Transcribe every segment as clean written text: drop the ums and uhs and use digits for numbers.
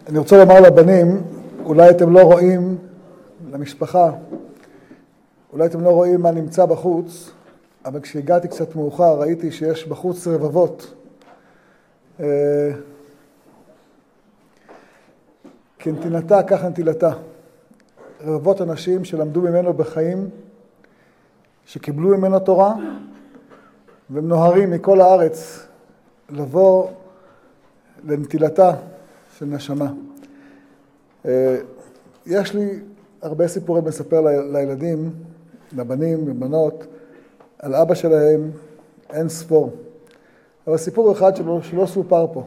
אני רוצה לומר לבנים, אולי אתם לא רואים, למשפחה, אולי אתם לא רואים מה נמצא בחוץ, אבל כשהגעתי קצת מאוחר ראיתי שיש בחוץ רבבות. כנתינתה כך נטילתה. רבבות אנשים שלמדו ממנו בחיים, שקיבלו ממנו תורה, והם נוהרים מכל הארץ לבוא לנטילתה של נשמה. יש לי הרבה סיפורים לספר לילדים, לבנים, לבנות, על אבא שלהם אין ספור. אבל סיפור אחד שלא סופר פה.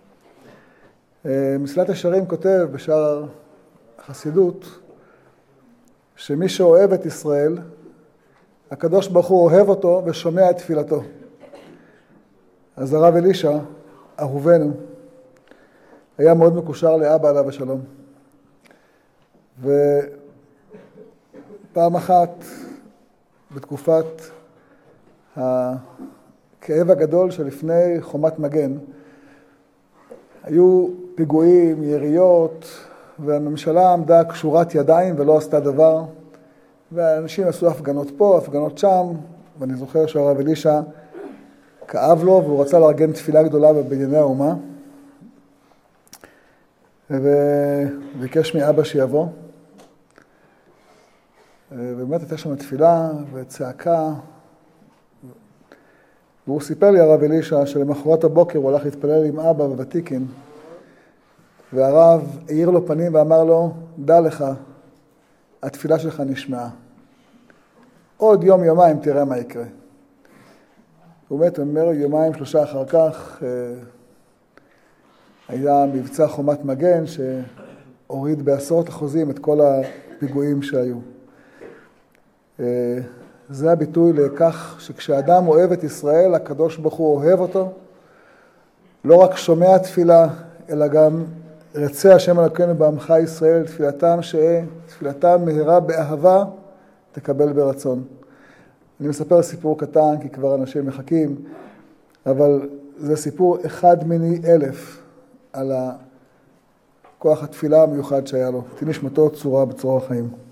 מסילת ישרים כותב בשער החסידות, שמי שאוהב את ישראל, הקדוש ברוך הוא אוהב אותו ושומע את תפילתו. אז הרב אלישע, אהובנו, היה מאוד מקושר לאבא עליו השלום. ופעם אחת, בתקופת הכאב הגדול שלפני חומת מגן, היו פיגועים, יריות, והממשלה עמדה קשורת ידיים ולא עשתה דבר, והאנשים עשו הפגנות פה, הפגנות שם, ואני זוכר שהרב אלישע כאב לו, והוא רצה לארגן תפילה גדולה בבנייני האומה, וביקש מאבא שיבוא. ובאמת הייתה שם תפילה וצעקה, והוא סיפר לי, הרב אלישע, שלמחרת הבוקר הוא הלך להתפלל עם אבא בוותיקין, והרב העיר לו פנים ואמר לו, דע לך, התפילה שלך נשמעה. עוד יומיים תראה מה יקרה. הוא אומר, יומיים שלושה אחר כך, היה מבצע חומת מגן שהוריד בעשרות אחוזים את כל הפיגועים שהיו. זה הביטוי לכך שכשאדם אוהב את ישראל, הקדוש ברוך הוא אוהב אותו, לא רק שומע תפילה, אלא גם רצה השם אלוקינו בעמך ישראל, תפילתם מהרה באהבה, תקבל ברצון. אני מספר סיפור קטן, כי כבר אנשים מחכים, אבל זה סיפור אחד מיני אלף על כוח התפילה המיוחד שהיה לו. תהי נשמתו צורה בצרור החיים.